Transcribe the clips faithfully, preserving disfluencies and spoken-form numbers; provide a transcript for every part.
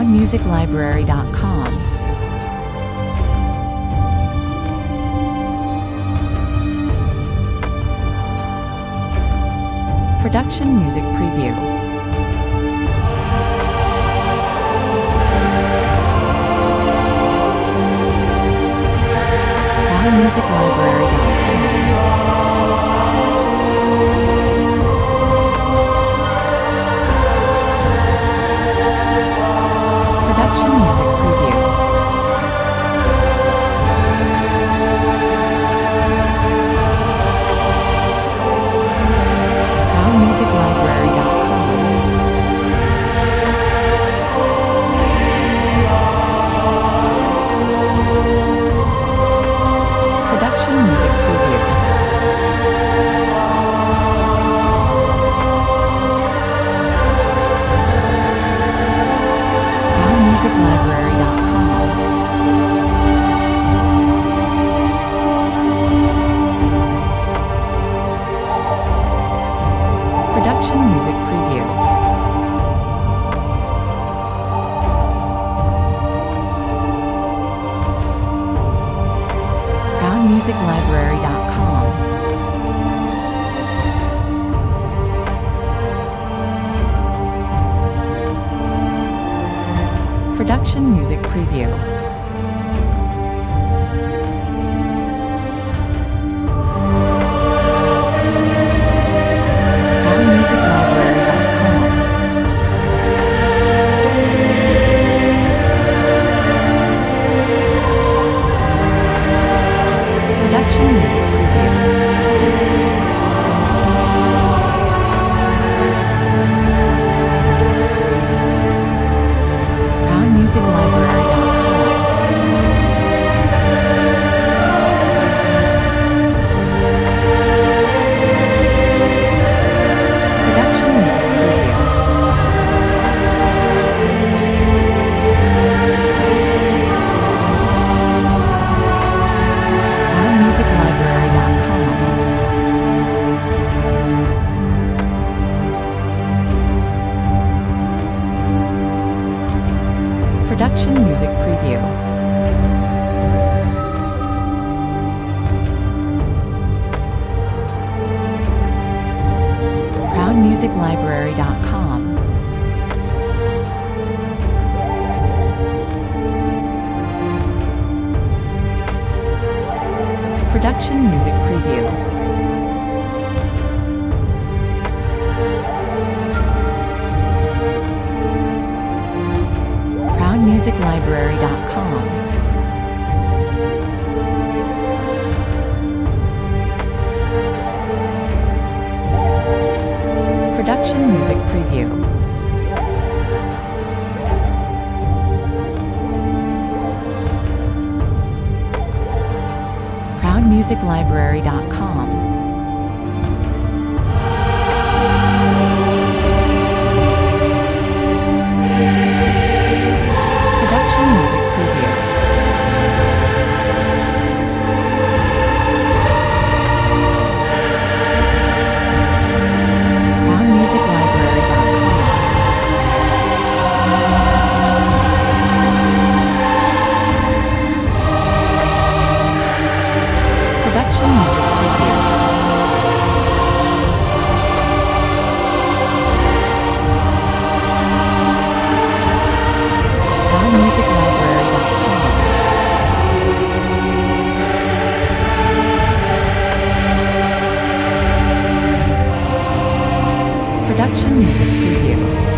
proud music library dot com. Production Music Preview. proud music library dot com. Production Music Preview. proud music library dot com. Production Music Preview. proud music library dot com. Production Music Preview. proud music library dot com. Production Music Preview. proud music library dot com. Production Music Preview. proud music library dot com. Production Music Preview. proud music library dot com. Production Music Preview. proud music library dot com. Production Music Preview. proud music library dot com. Production Music Preview. proud music library dot com. Production Music Preview. proud music library dot com. Production Music Preview. proud music library dot com. Production Music Preview.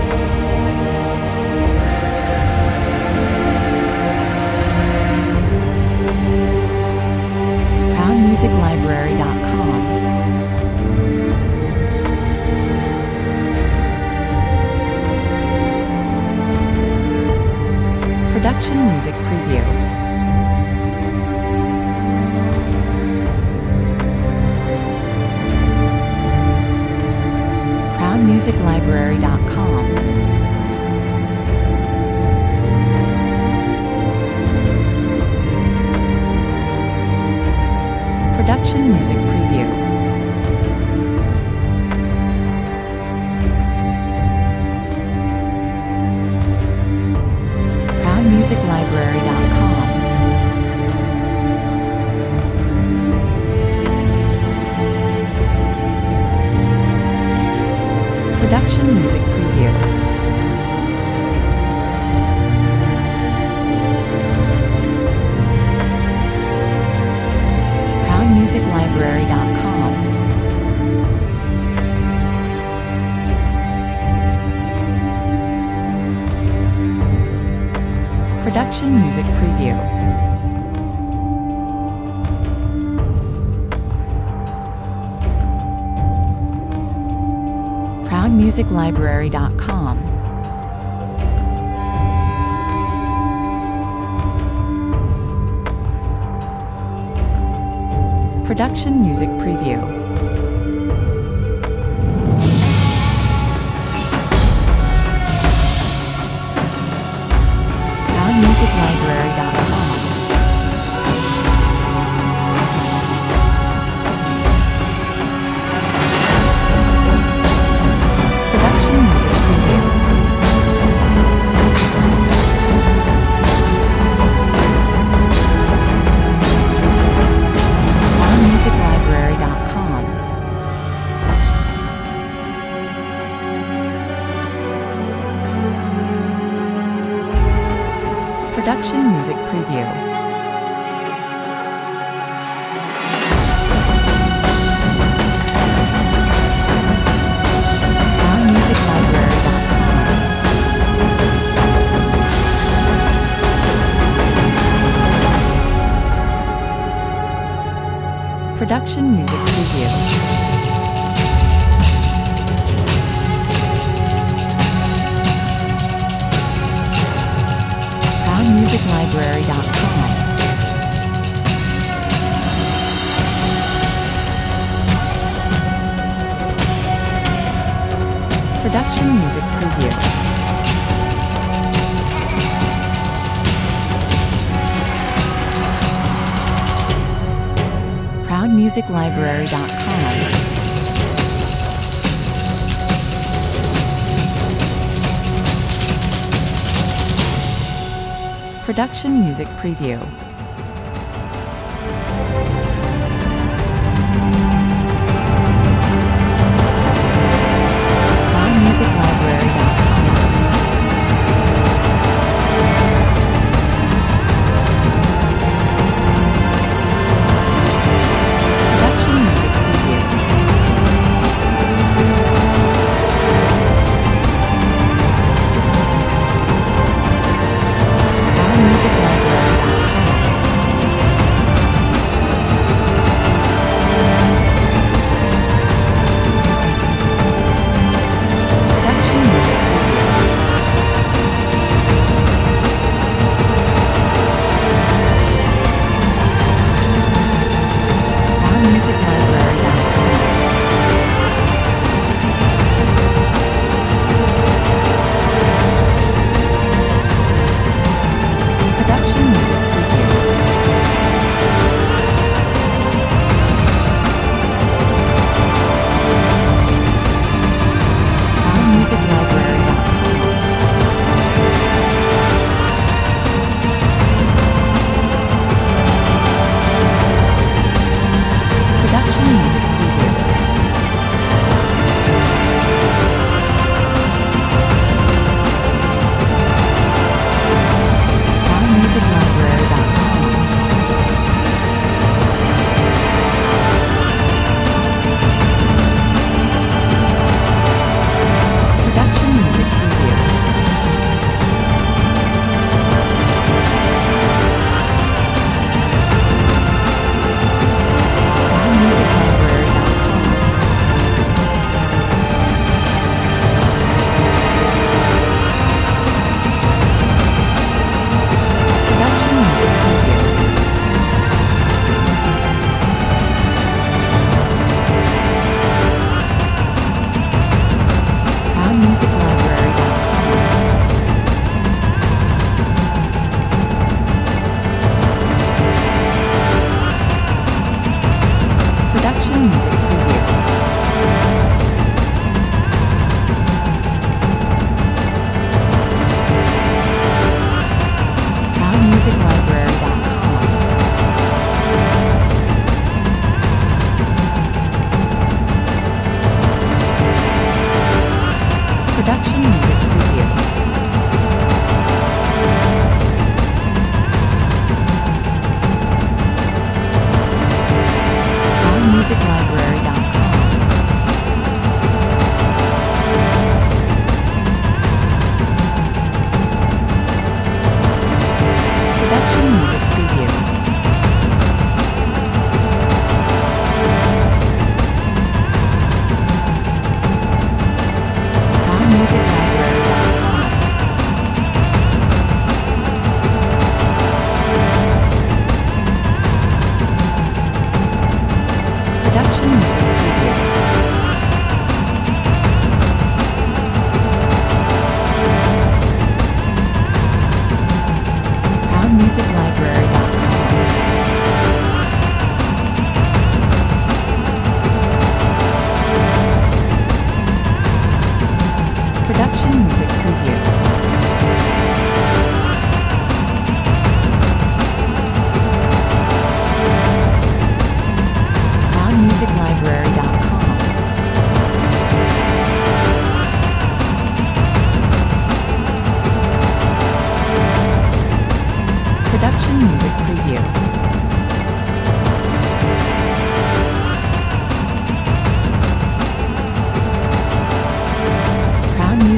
proud music library dot com. Production Music Preview. proud music library dot com. Production Music Preview. Production Music Preview. proud music library dot com. Production Music Preview. proud music library dot com. Production Music Preview. proud music library dot com. Production Music Preview. proud music library dot com. Production Music Preview. proud music library dot com. Production Music Preview. proud music library dot com. Production Music Preview. proud music library dot com. Production Music Preview. proud music library dot com. Production Music Preview. proud music library dot com.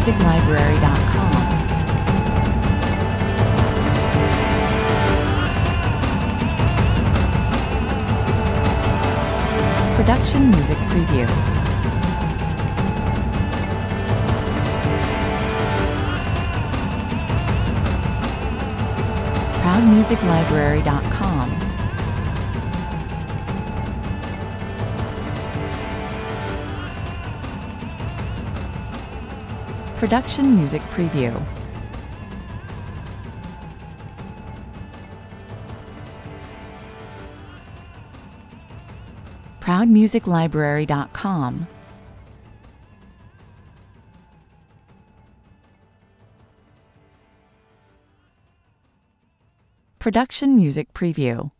music library dot com. Production Music Preview. proud music library dot com. Production Music Preview. proud music library dot com. Production Music Preview.